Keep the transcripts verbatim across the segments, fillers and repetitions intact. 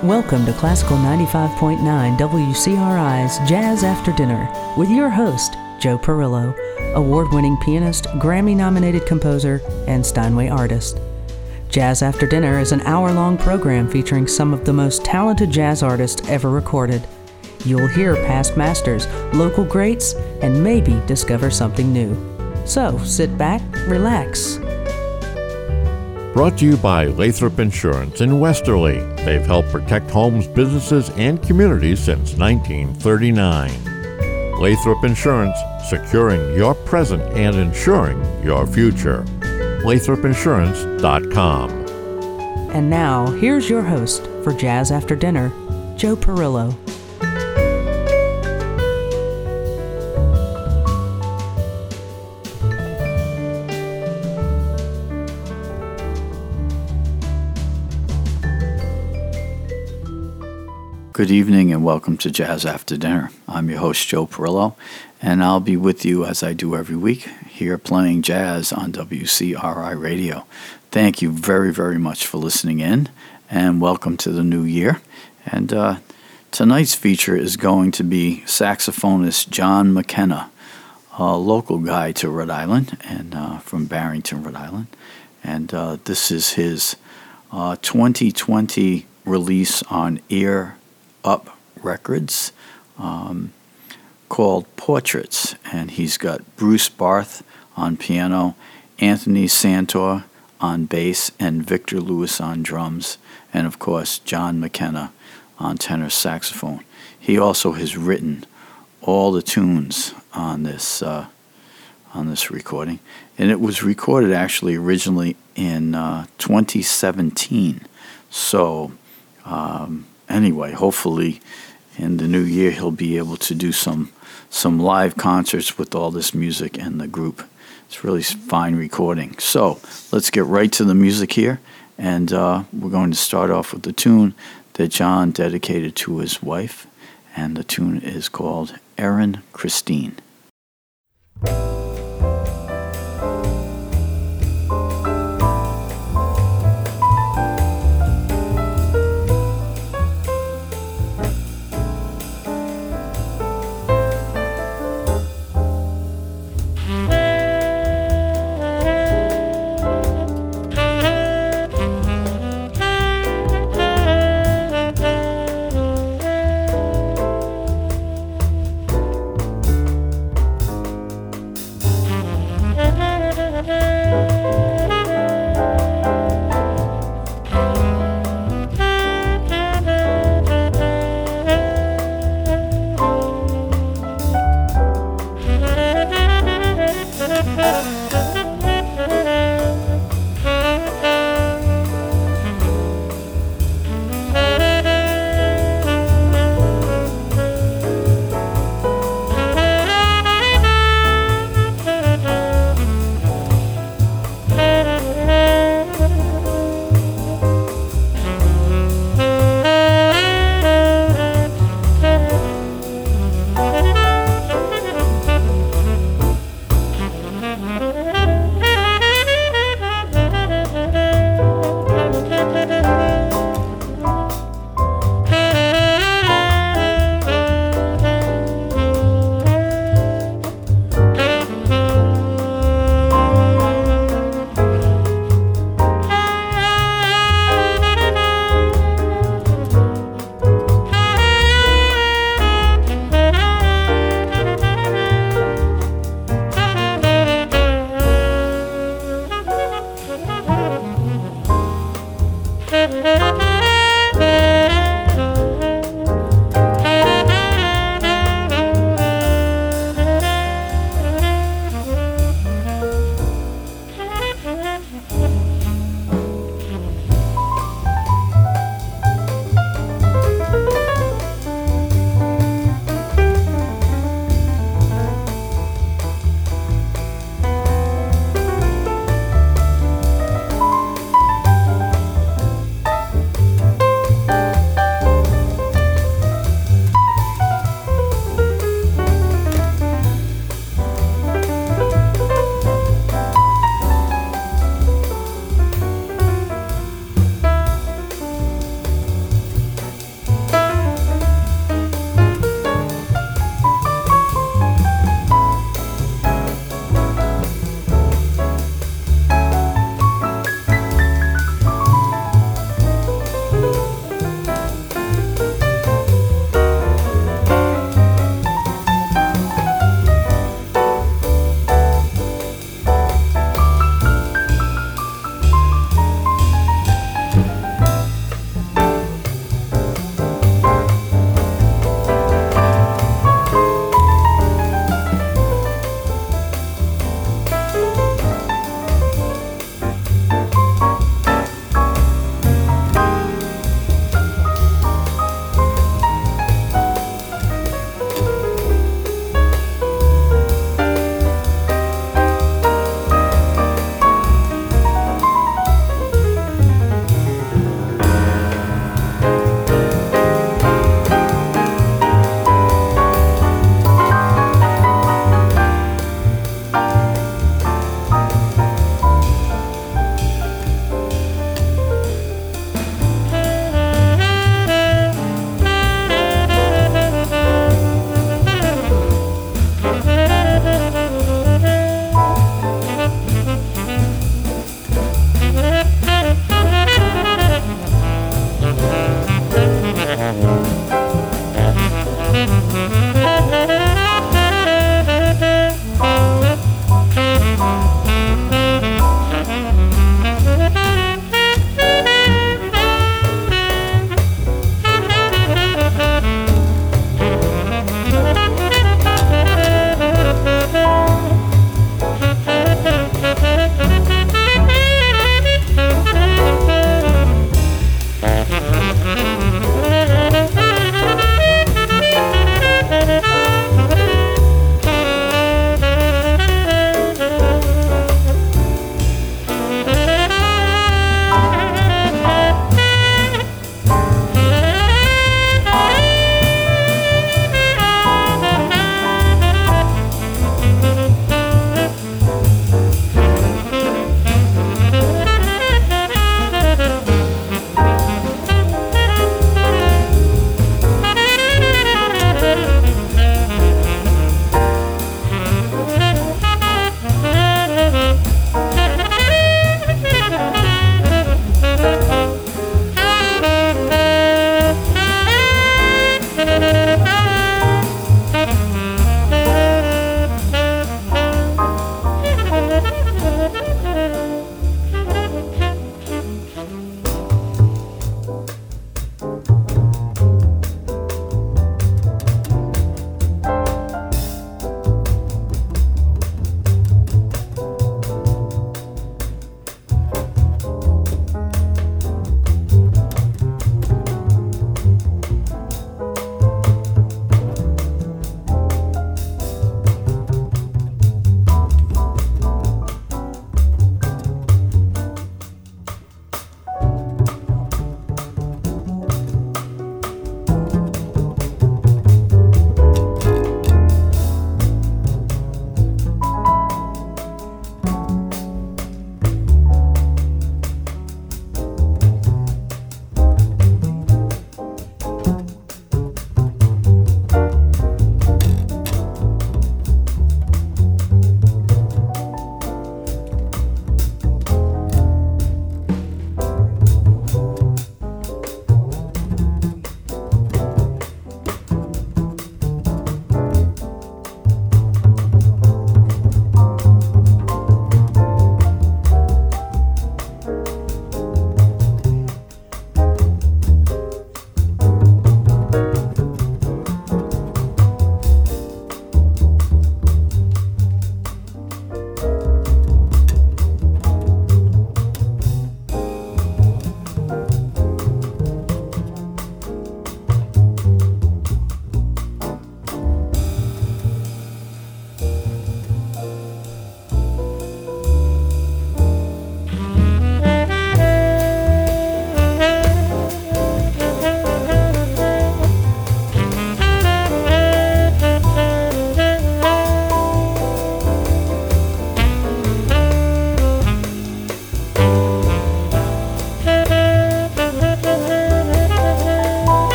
Welcome to Classical ninety-five point nine W C R I's Jazz After Dinner with your host, Joe Perillo, award-winning pianist, Grammy-nominated composer, and Steinway artist. Jazz After Dinner is an hour-long program featuring some of the most talented jazz artists ever recorded. You'll hear past masters, local greats, and maybe discover something new. So, sit back, relax. Brought to you by Lathrop Insurance in Westerly. They've helped protect homes, businesses, and communities since nineteen thirty-nine. Lathrop Insurance, securing your present and insuring your future. Lathrop Insurance dot com. And now, here's your host for Jazz After Dinner, Joe Perillo. Good evening and welcome to Jazz After Dinner. I'm your host, Joe Perillo, and I'll be with you as I do every week here playing jazz on W C R I Radio. Thank you very, very much for listening in, and welcome to the new year. And uh, tonight's feature is going to be saxophonist John McKenna, a local guy to Rhode Island, and uh, from Barrington, Rhode Island. And uh, this is his uh, twenty twenty release on Ear Up Records, um, called Portraits, and he's got Bruce Barth on piano, Anthony Santor on bass, and Victor Lewis on drums, and of course John McKenna on tenor saxophone. He also has written all the tunes on this uh, on this recording, and it was recorded actually originally in uh, twenty seventeen. So. Um, Anyway, hopefully in the new year he'll be able to do some some live concerts with all this music and the group. It's really fine recording. So let's get right to the music here, and uh, we're going to start off with the tune that John dedicated to his wife, and the tune is called Erin Christine.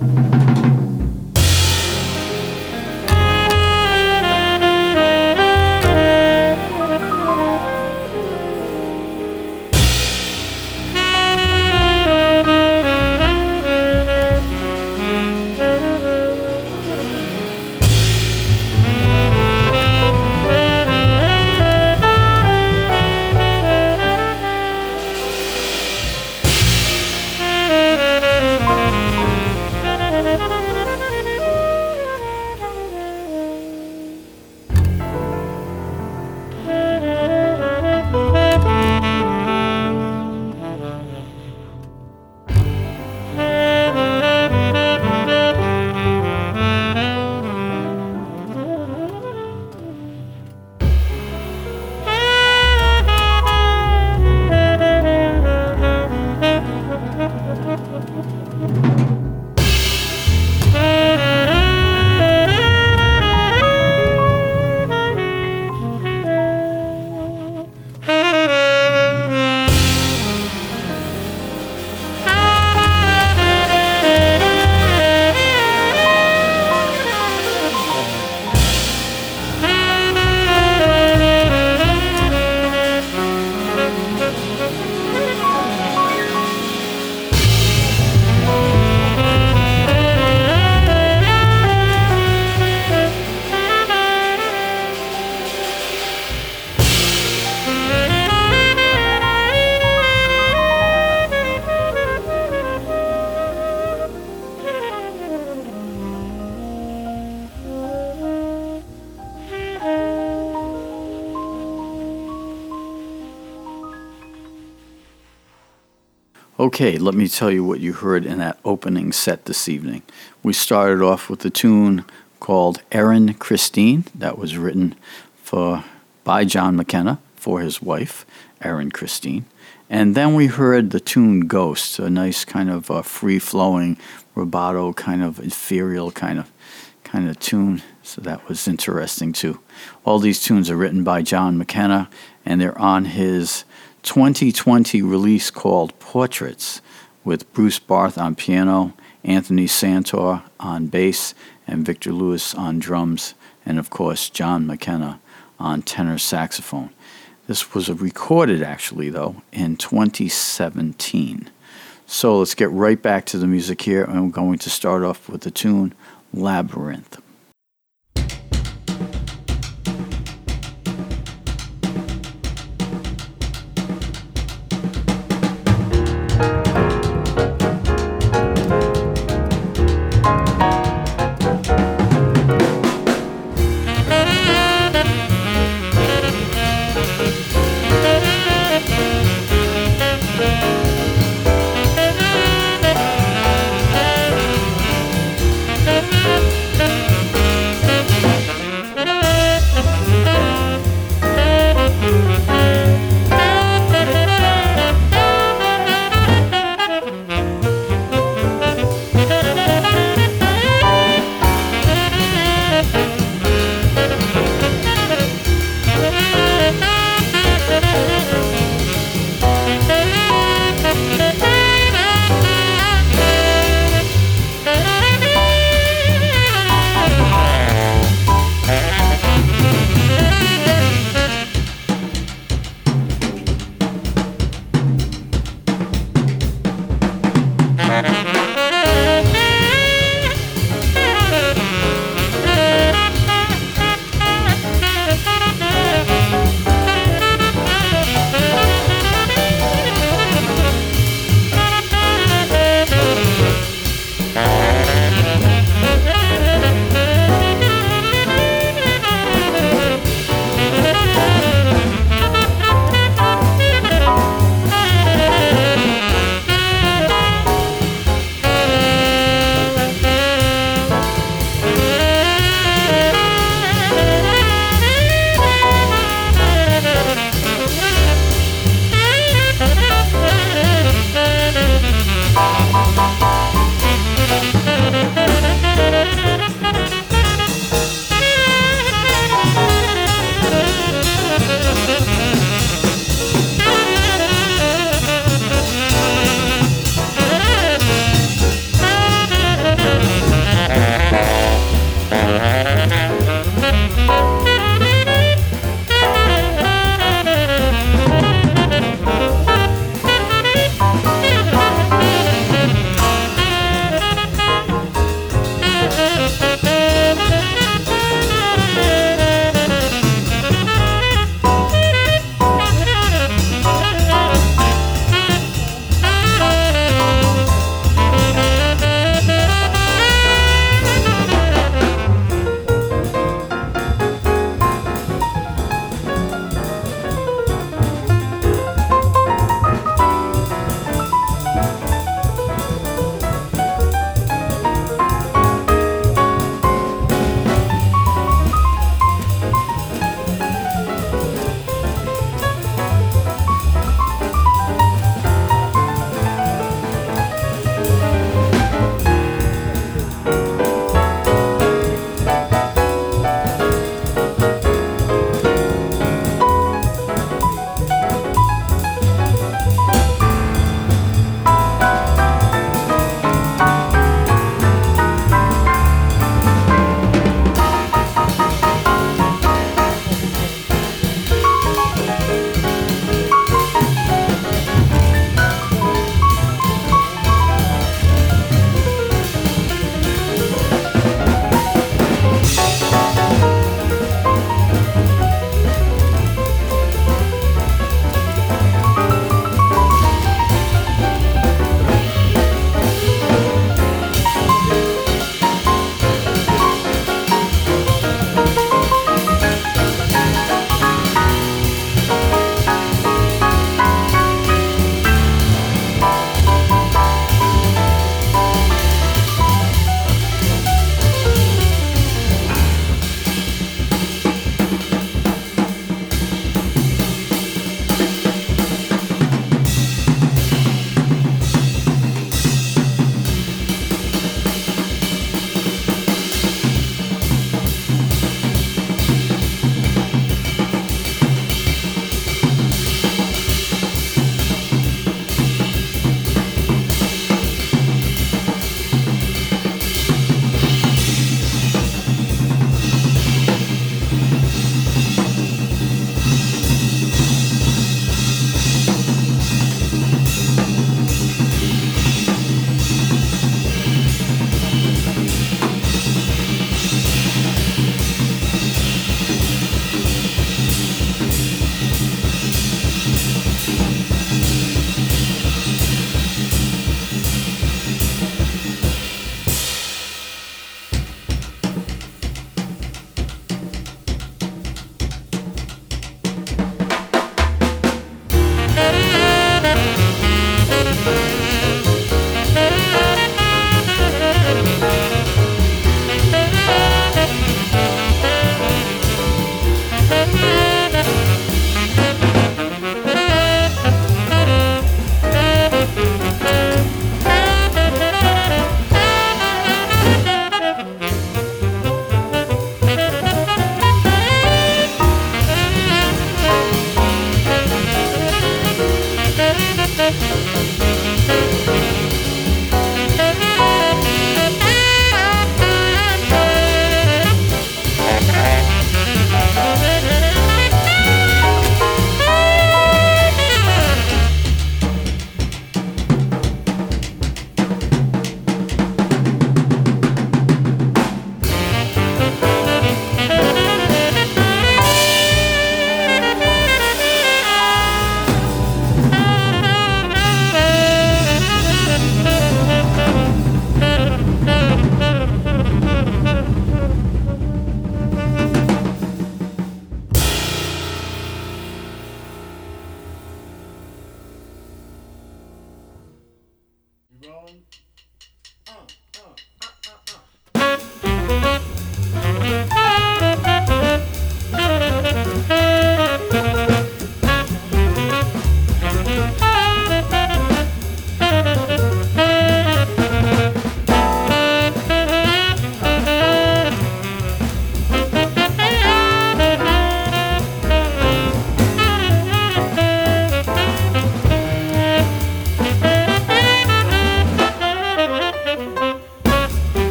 Okay, let me tell you what you heard in that opening set this evening. We started off with a tune called Erin Christine that was written for by John McKenna for his wife, Erin Christine. And then we heard the tune Ghost, a nice kind of uh, free-flowing, rubato, kind of ethereal kind of kind of tune. So that was interesting too. All these tunes are written by John McKenna, and they're on his twenty twenty release called Portraits, with Bruce Barth on piano, Anthony Santor on bass, and Victor Lewis on drums, and of course John McKenna on tenor saxophone. This was recorded actually though in twenty seventeen. So let's get right back to the music here, and I'm going to start off with the tune Labyrinth. Thank you.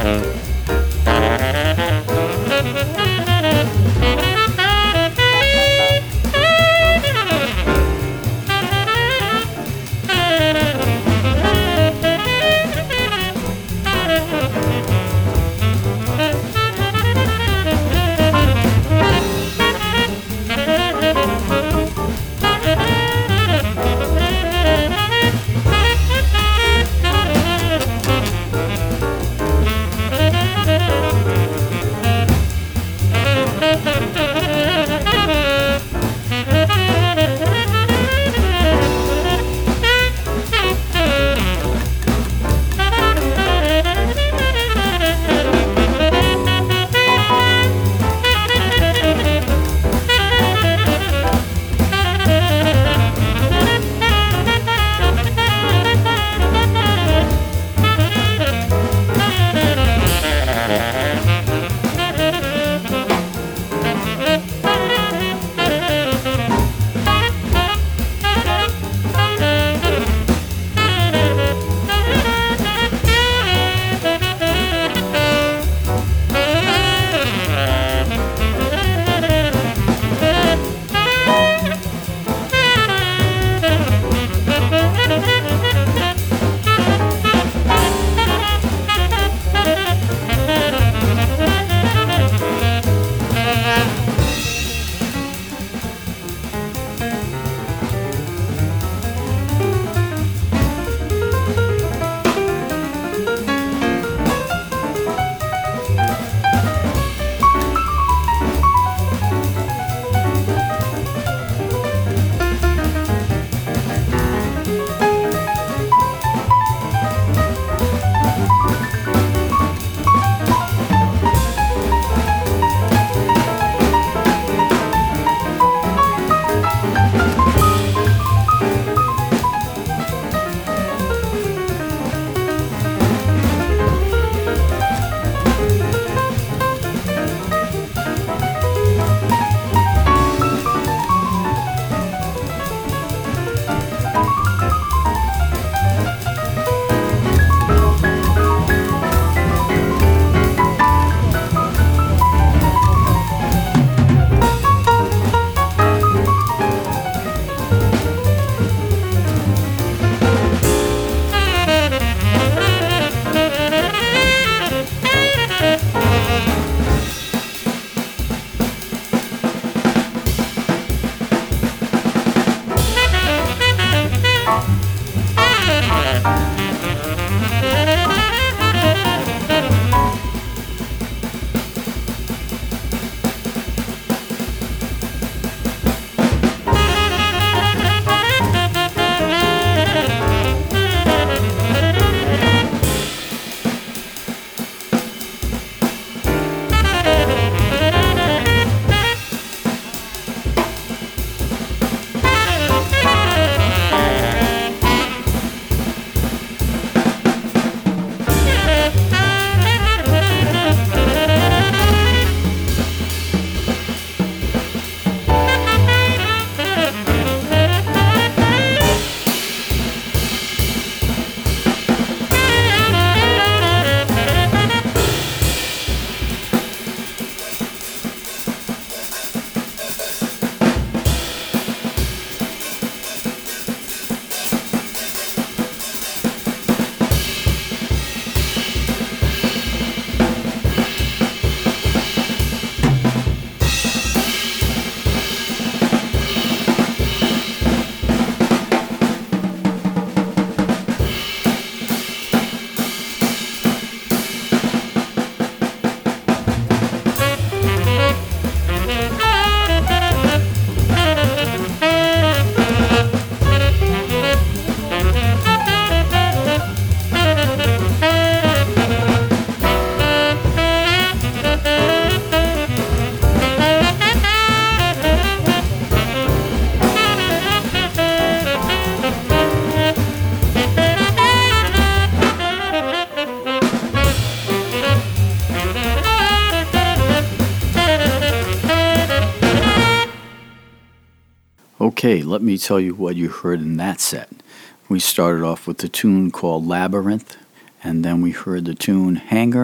Okay, let me tell you what you heard in that set. We started off with the tune called Labyrinth, and then we heard the tune Hangar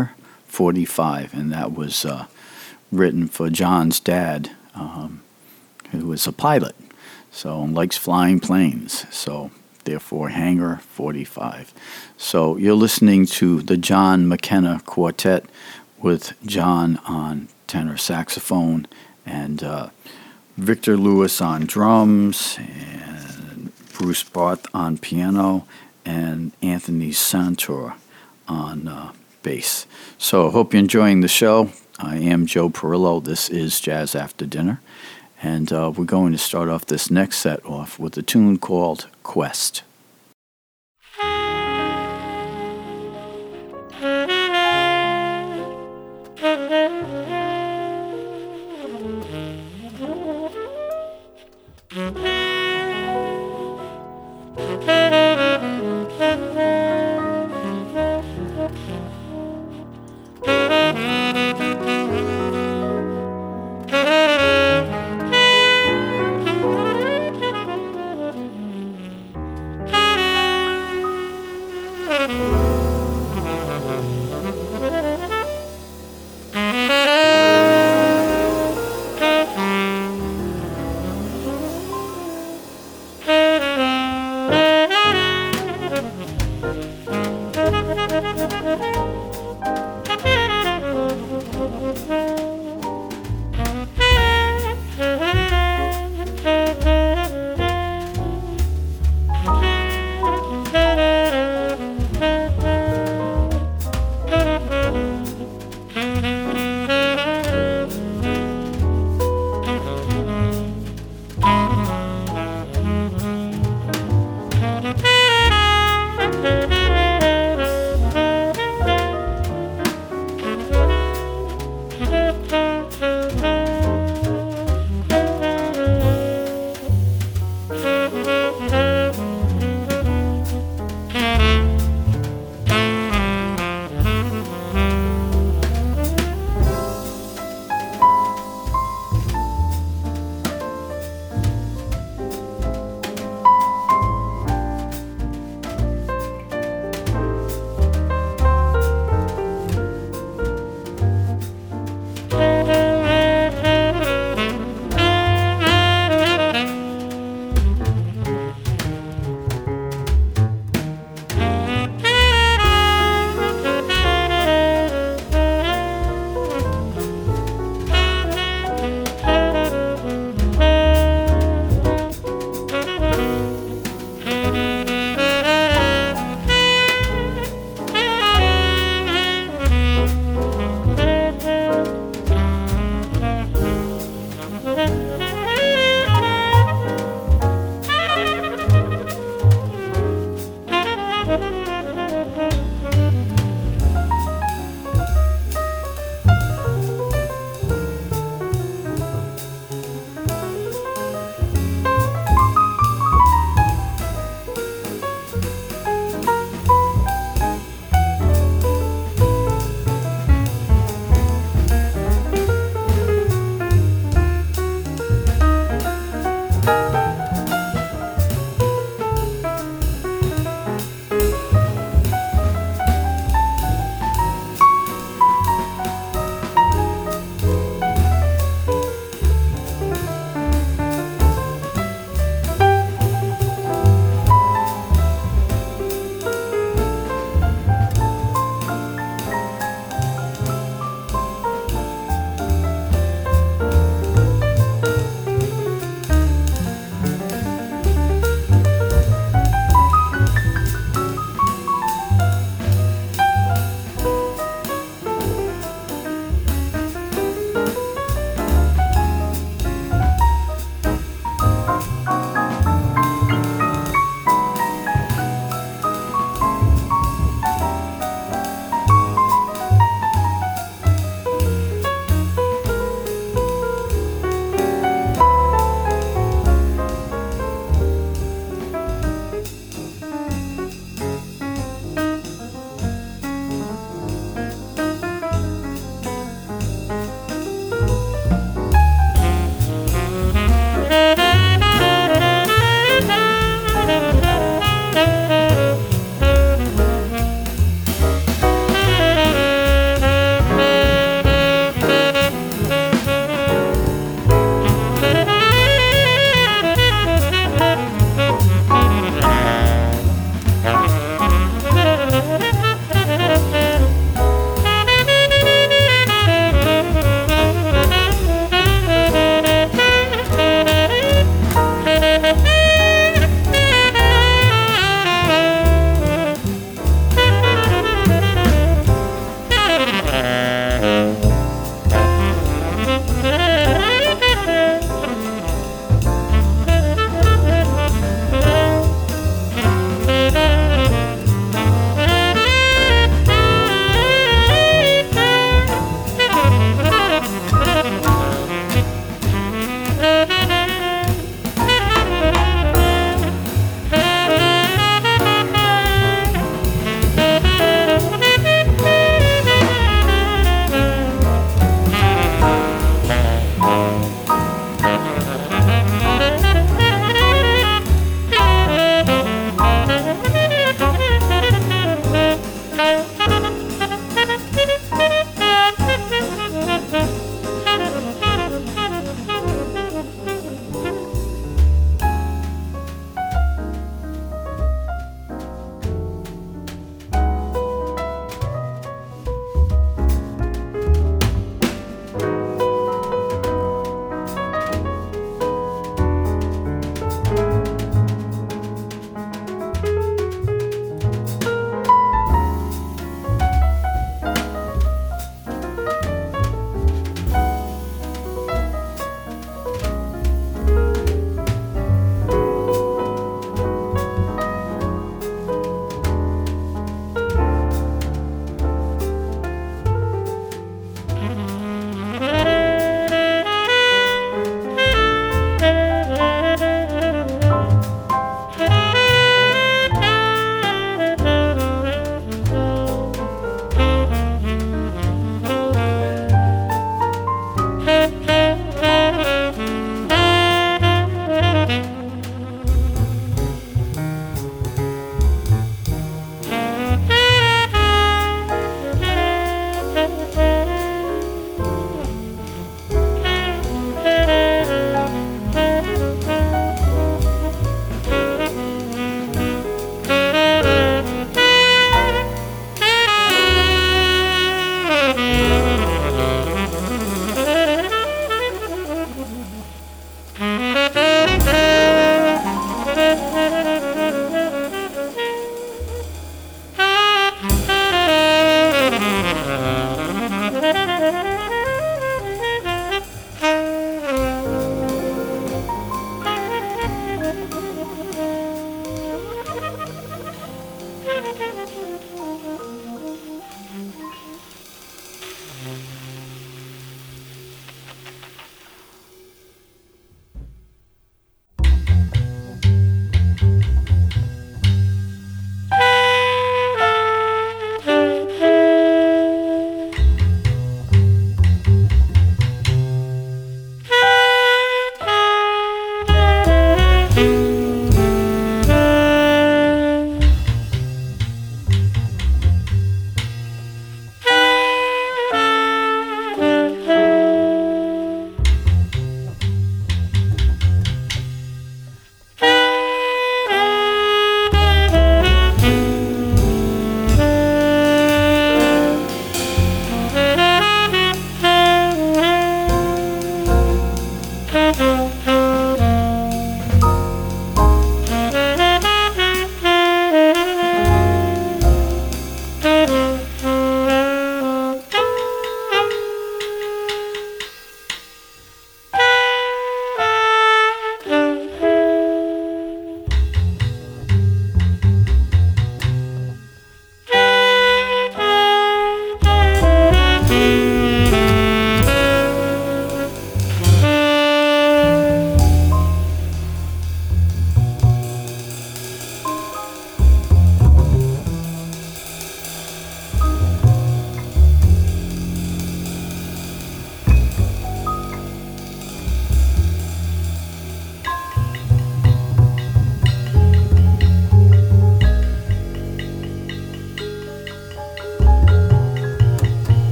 forty-five, and that was uh, written for John's dad, um, who was a pilot, so likes flying planes. So therefore, Hangar forty-five. So you're listening to the John McKenna Quartet with John on tenor saxophone and uh, Victor Lewis on drums and Bruce Barth on piano and Anthony Santor on uh, bass. So I hope you're enjoying the show. I am Joe Perillo. This is Jazz After Dinner. And uh, we're going to start off this next set off with a tune called Quest.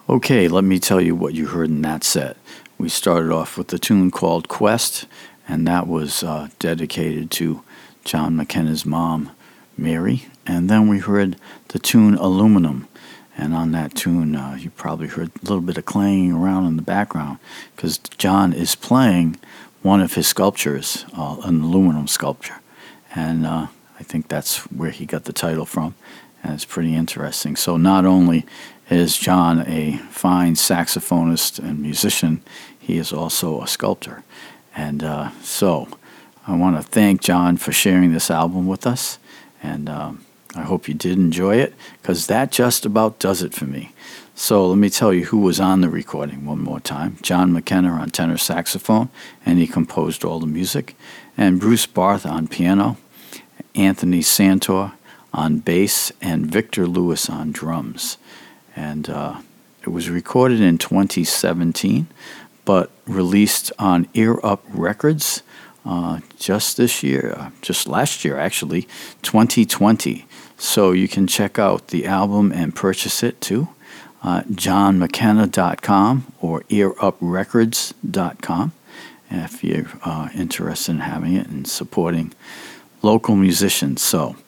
Okay, let me tell you what you heard in that set. We started off with a tune called Quest, and that was uh, dedicated to John McKenna's mom, Mary. And then we heard the tune Aluminum. And on that tune, uh, you probably heard a little bit of clanging around in the background because John is playing one of his sculptures, uh, an aluminum sculpture. And uh, I think that's where he got the title from. And it's pretty interesting. So not only is John a fine saxophonist and musician, he is also a sculptor. And uh, so I want to thank John for sharing this album with us. And um, I hope you did enjoy it, because that just about does it for me. So let me tell you who was on the recording one more time. John McKenna on tenor saxophone, and he composed all the music. And Bruce Barth on piano, Anthony Santor on bass, and Victor Lewis on drums. And uh, it was recorded in twenty seventeen, but released on Ear Up Records uh, just this year, uh, just last year actually, twenty twenty. So you can check out the album and purchase it too, uh, john mckenna dot com or ear up records dot com if you're uh, interested in having it and supporting local musicians. So,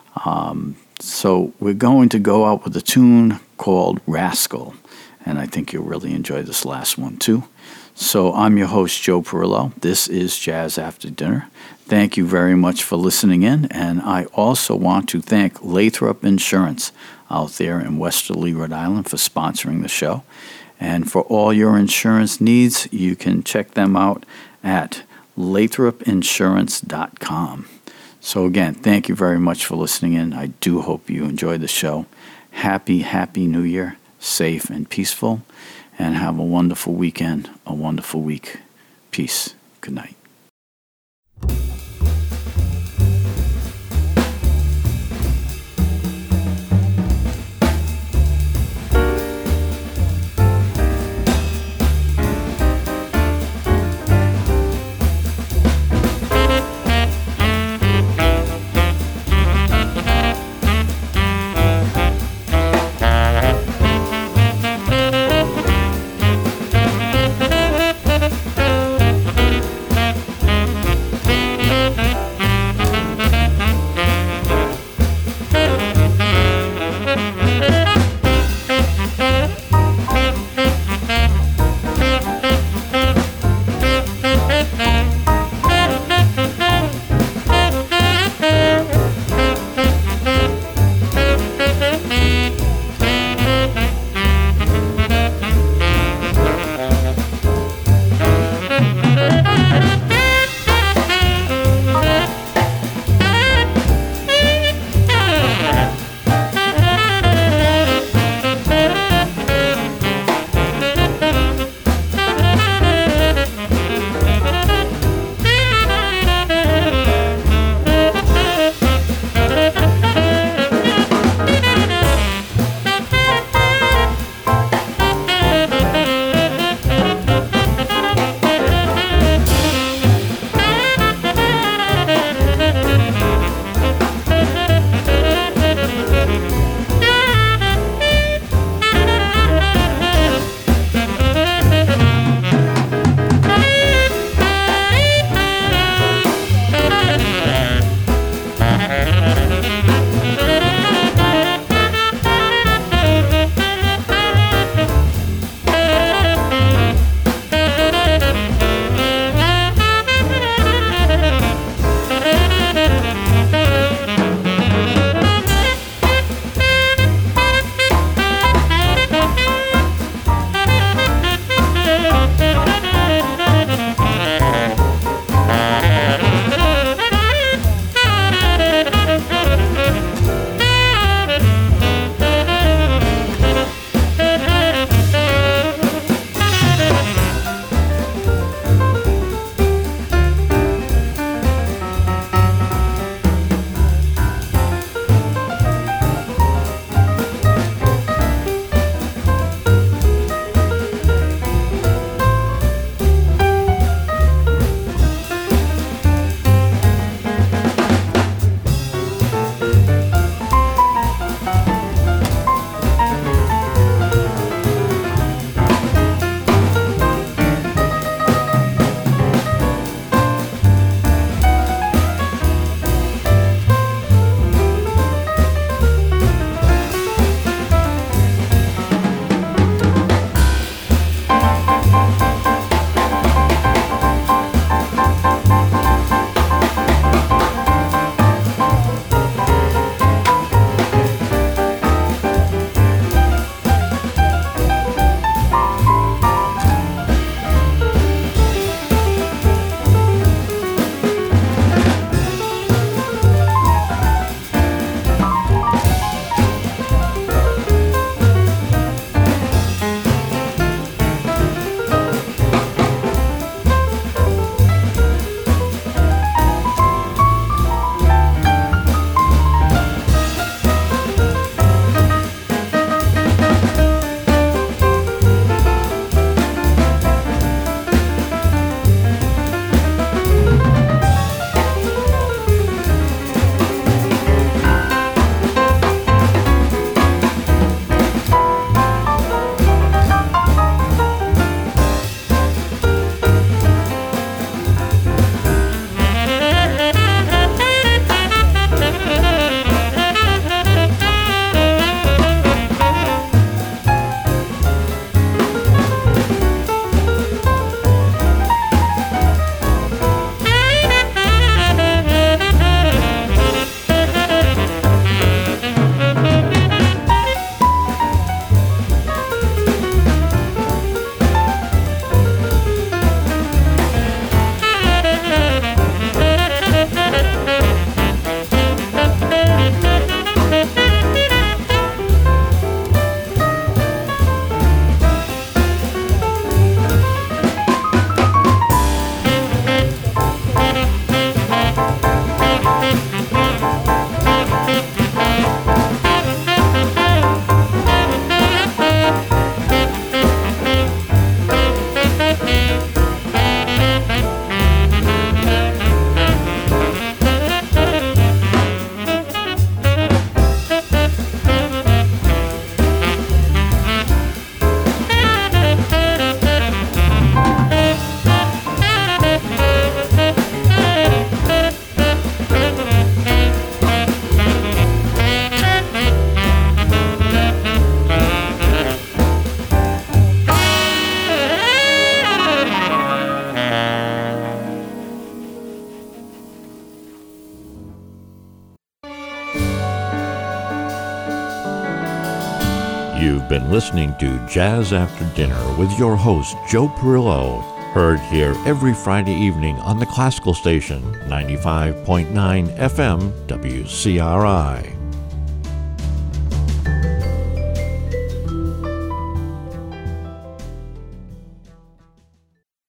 um, so we're going to go out with a tune called Rascal, and I think you'll really enjoy this last one too. So I'm your host, Joe Perillo. This is Jazz After Dinner. Thank you very much for listening in, and I also want to thank Lathrop Insurance out there in Westerly, Rhode Island for sponsoring the show. And for all your insurance needs, you can check them out at lathrop insurance dot com. So again, thank you very much for listening in. I do hope you enjoyed the show. Happy, happy New Year, safe and peaceful, and have a wonderful weekend, a wonderful week. Peace. Good night. You've been listening to Jazz After Dinner with your host, Joe Perillo, heard here every Friday evening on the classical station, ninety-five point nine F M W C R I.